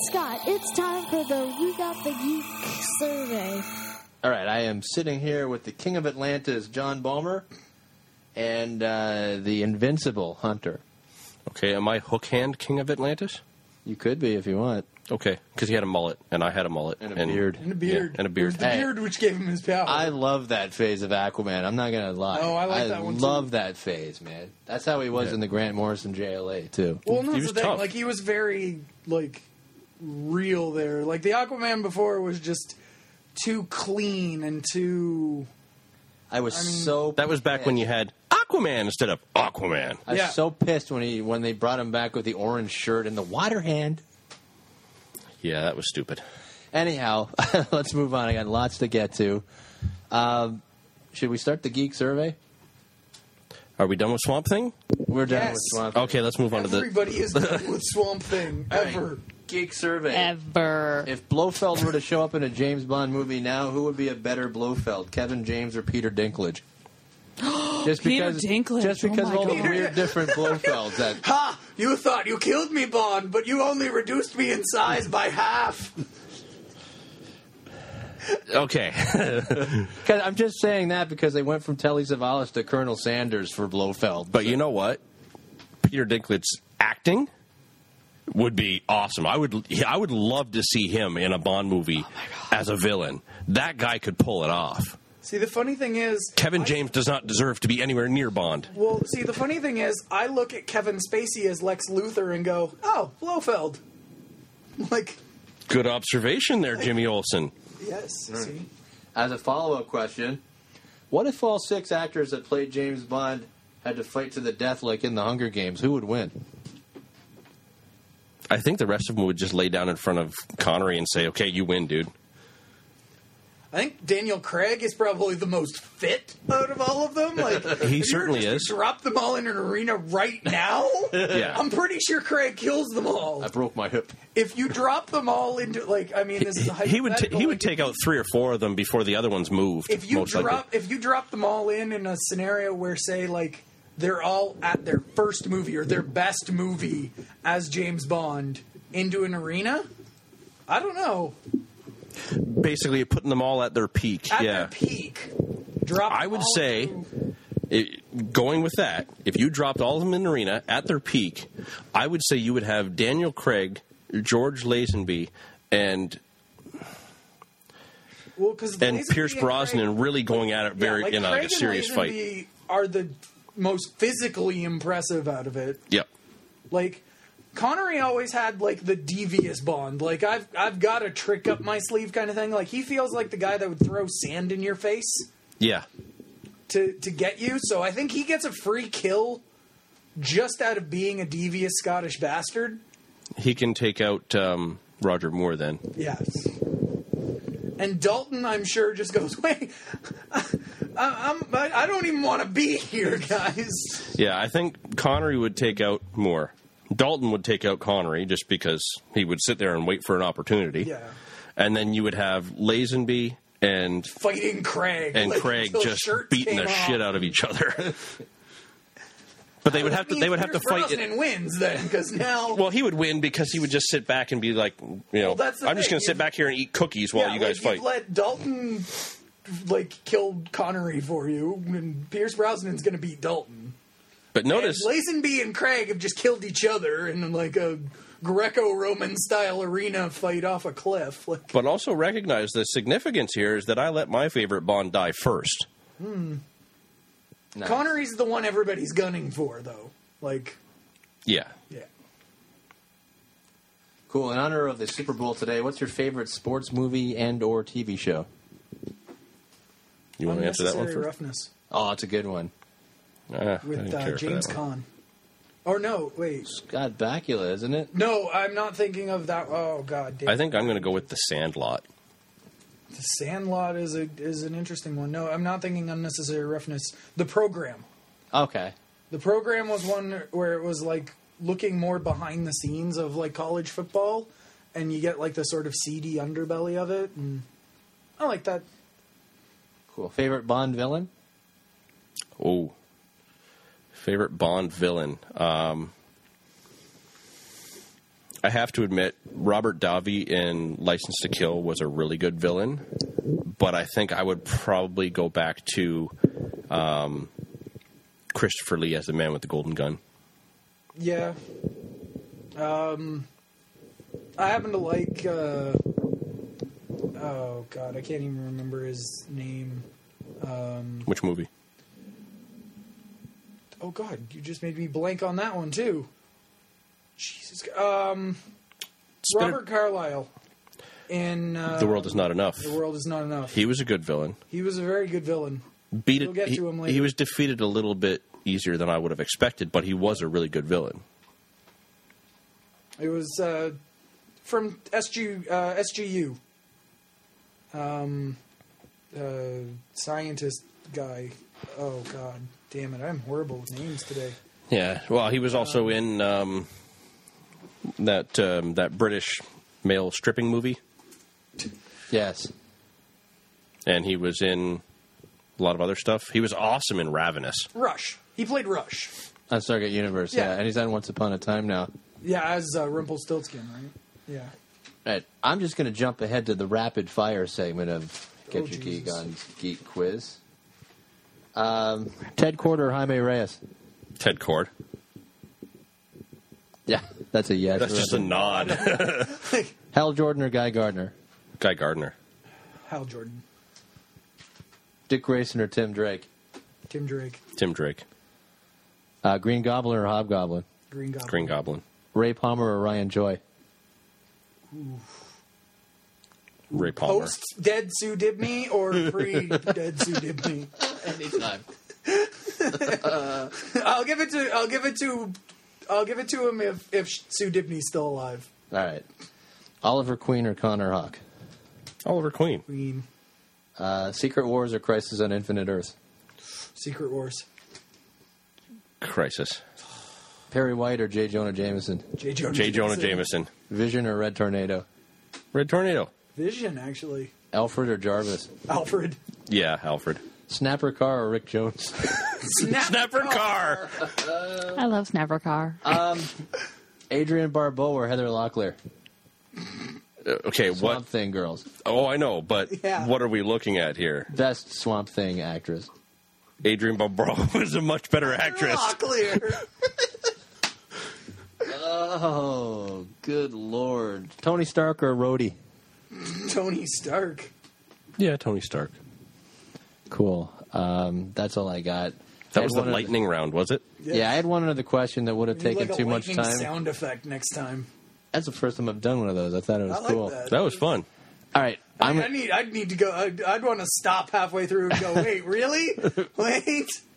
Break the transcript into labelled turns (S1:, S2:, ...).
S1: Scott, it's time for the We Got the Geek survey.
S2: All right, I am sitting here with the King of Atlantis, John Balmer, and the Invincible Hunter.
S3: Okay, am I Hook Hand King of Atlantis?
S2: You could be if you want.
S3: Okay, because he had a mullet, and I had a mullet.
S2: And a beard.
S4: And a beard.
S3: Yeah, and a
S4: It
S3: beard.
S4: was the beard which gave him his power.
S2: I love that phase of Aquaman. I'm not going to lie.
S4: Oh, I like that one, too.
S2: love that phase, man. That's how he was in the Grant Morrison JLA, too.
S4: well, no,
S3: he
S4: that's
S3: was
S4: the thing.
S3: tough.
S4: Like, he was very, like, real there. Like, the Aquaman before was just too clean and too...
S2: I was so
S3: That was back when you had Aquaman instead of Aquaman.
S2: I was
S4: Yeah.
S2: so pissed when they brought him back with the orange shirt and the water hand.
S3: Yeah, that was stupid.
S2: Anyhow, let's move on. I got lots to get to. Should we start the geek survey?
S3: Are we done with Swamp Thing?
S2: We're done
S4: Yes.
S2: with Swamp Thing.
S3: Okay, let's move on to the...
S4: Everybody is done with Swamp Thing,
S2: All right,
S4: ever.
S2: Geek survey.
S1: Ever.
S2: If Blofeld were to show up in a James Bond movie now, who would be a better Blofeld, Kevin James or Peter Dinklage? Just
S1: Peter
S2: because,
S1: Dinklage,
S2: Just because
S1: oh
S2: of all
S1: my
S2: the
S1: God.
S2: weird different Blofelds. That
S4: Ha! You thought you killed me, Bond, but you only reduced me in size by half.
S3: Okay.
S2: 'Cause I'm just saying that because they went from Telly Savalas to Colonel Sanders for Blofeld.
S3: But you know what? Peter Dinklage's acting would be awesome. I would love to see him in a Bond movie as a villain. That guy could pull it off.
S4: See, the funny thing is...
S3: Kevin James does not deserve to be anywhere near Bond.
S4: Well, see, the funny thing is, I look at Kevin Spacey as Lex Luthor and go, oh, Blofeld. Like,
S3: Good observation there, Jimmy Olsen.
S4: yes, see?
S2: As a follow-up question, what if all 6 actors that played James Bond had to fight to the death like in the Hunger Games? Who would win?
S3: I think the rest of them would just lay down in front of Connery and say, okay, you win, dude.
S4: I think Daniel Craig is probably the most fit out of all of them. Like,
S3: He
S4: if you were
S3: certainly
S4: just to
S3: is.
S4: Drop them all in an arena right now.
S3: Yeah.
S4: I'm pretty sure Craig kills them all.
S2: I broke my hip.
S4: If you drop them all into, like, I mean, this is a
S3: He would
S4: hypothetical,
S3: he
S4: like,
S3: would take out 3 or 4 of them before the other ones moved.
S4: if you
S3: most
S4: drop
S3: likely.
S4: if you drop them all in a scenario where, say, like, they're all at their first movie or their best movie as James Bond into an arena, I don't know.
S3: Basically, putting them all at their peak.
S4: At
S3: yeah.
S4: their peak, drop.
S3: I
S4: them
S3: would
S4: all
S3: say,
S4: into-
S3: going with that, if you dropped all of them in the arena at their peak, I would say you would have Daniel Craig, George Lazenby, and
S4: well, 'cause
S3: and
S4: Lazenby
S3: Pierce
S4: and
S3: Brosnan
S4: Craig-
S3: really going at it very
S4: like
S3: in
S4: Craig
S3: a
S4: and
S3: serious fight.
S4: Lazenby are the most physically impressive out of it.
S3: Yep.
S4: Like, Connery always had, like, the devious Bond. Like, I've got a trick up my sleeve kind of thing. Like, he feels like the guy that would throw sand in your face
S3: Yeah.
S4: to get you. So I think he gets a free kill just out of being a devious Scottish bastard.
S3: He can take out Roger Moore then.
S4: Yes. And Dalton, I'm sure, just goes, wait, I don't even want to be here, guys.
S3: Yeah, I think Connery would take out Moore. Dalton would take out Connery just because he would sit there and wait for an opportunity.
S4: Yeah.
S3: And then you would have Lazenby and
S4: Fighting Craig. like,
S3: Craig
S4: until
S3: just
S4: shirts
S3: beating
S4: came
S3: the
S4: off.
S3: shit out of each other. But they would have to. They would have to fight.
S4: Brosnan wins then, because now.
S3: Well, he would win because he would just sit back and be like, you know,
S4: Well, that's the
S3: I'm just
S4: thing.
S3: going to sit back here and eat cookies while you guys
S4: like,
S3: fight.
S4: you've let Dalton kill Connery for you, and Pierce Brosnan's going to beat Dalton.
S3: But notice,
S4: And Lazenby and Craig have just killed each other in like a Greco-Roman style arena fight off a cliff. Like,
S3: but also recognize the significance here is that I let my favorite Bond die first.
S2: Nice.
S4: Connery's the one everybody's gunning for, though. Like,
S3: Yeah.
S4: yeah.
S2: Cool. In honor of the Super Bowl today, what's your favorite sports movie and or TV show?
S3: You want to answer that one
S4: Unnecessary
S3: first?
S4: Roughness
S2: Oh, it's a good one.
S3: I
S4: with
S3: didn't care for
S4: James
S3: that one.
S4: Caan. Or no, wait.
S2: Scott Bakula, isn't it?
S4: No, I'm not thinking of that. Oh, God. Damn.
S3: I think I'm going to go with The Sandlot.
S4: The Sandlot is an interesting one. No, I'm not thinking Unnecessary Roughness. The Program.
S2: Okay.
S4: The Program was one where it was like looking more behind the scenes of like college football, and you get like the sort of seedy underbelly of it, and I like that.
S2: Cool. Favorite Bond villain?
S3: Oh. Favorite Bond villain. I have to admit, Robert Davi in License to Kill was a really good villain, but I think I would probably go back to Christopher Lee as the Man with the Golden Gun.
S4: Yeah. I happen to like. Oh God, I can't even remember his name.
S3: Which movie?
S4: Oh God, you just made me blank on that one too. Jesus. Robert Carlyle in
S3: The World Is Not Enough.
S4: The World Is Not Enough.
S3: He was a good villain.
S4: He was a very good villain.
S3: Beat
S4: We'll
S3: it.
S4: get to him later.
S3: He was defeated a little bit easier than I would have expected, but he was a really good villain.
S4: It was from SGU. Scientist guy. Oh God, damn it! I'm horrible with names today.
S3: Yeah. Well, he was also in that British male stripping movie,
S2: Yes.
S3: and he was in a lot of other stuff. He was awesome in Ravenous.
S4: Rush. He played Rush.
S2: On Stargate Universe, yeah.
S4: Yeah.
S2: And he's on Once Upon a Time now.
S4: Yeah, as Rumpelstiltskin, right? Yeah.
S2: Right. I'm just going to jump ahead to the rapid fire segment of Get
S4: Oh,
S2: Your Geek
S4: Jesus.
S2: on Geek Quiz. Ted Cord or Jaime Reyes?
S3: Ted Cord.
S2: Yeah, that's a yes.
S3: That's just a nod.
S2: Hal Jordan or Guy Gardner?
S3: Guy Gardner.
S4: Hal Jordan.
S2: Dick Grayson or Tim Drake?
S4: Tim Drake.
S3: Tim Drake.
S2: Green Goblin or Hobgoblin?
S4: Green Goblin.
S3: Green Goblin.
S2: Ray Palmer or Ryan Joy?
S3: Ray Palmer.
S4: Post Dead Sue Dibney or pre Dead Sue Dibney?
S2: Anytime.
S4: I'll give it to him if Sue Dibney's still alive.
S2: All right. Oliver Queen or Connor Hawk?
S3: Oliver Queen.
S4: Queen.
S2: Secret Wars or Crisis on Infinite Earths?
S4: Secret Wars.
S3: Crisis.
S2: Perry White or J. Jonah Jameson?
S4: J. Jonah
S3: J. Jonah Jameson.
S2: Vision or Red Tornado?
S3: Red Tornado.
S4: Vision, actually.
S2: Alfred or Jarvis?
S4: Alfred.
S3: Yeah, Alfred.
S2: Snapper Carr or Rick Jones?
S3: Snapper Carr.
S5: I love Snapper Carr.
S2: Adrian Barbeau or Heather Locklear?
S3: Okay,
S2: Swamp
S3: what?
S2: Thing girls.
S3: Oh, I know, but
S4: Yeah.
S3: what are we looking at here?
S2: Best Swamp Thing actress.
S3: Adrienne Barbeau was a much better actress.
S4: Clear.
S2: Oh, good lord. Tony Stark or Rhodey?
S4: Tony Stark.
S3: Yeah, Tony Stark.
S2: Cool. That's all I got.
S3: That
S2: I
S3: was
S2: had
S3: the
S2: one
S3: lightning round, was it?
S2: Yeah, I had one other question that would have
S4: We need
S2: taken
S4: like a
S2: too much
S4: lightning
S2: time.
S4: sound effect next time.
S2: That's the first time I've done one of those. I thought it was
S4: I like
S2: cool.
S4: that.
S3: That was fun.
S2: All right.
S4: I'd need to go. I'd want to stop halfway through and go, wait, really? Wait.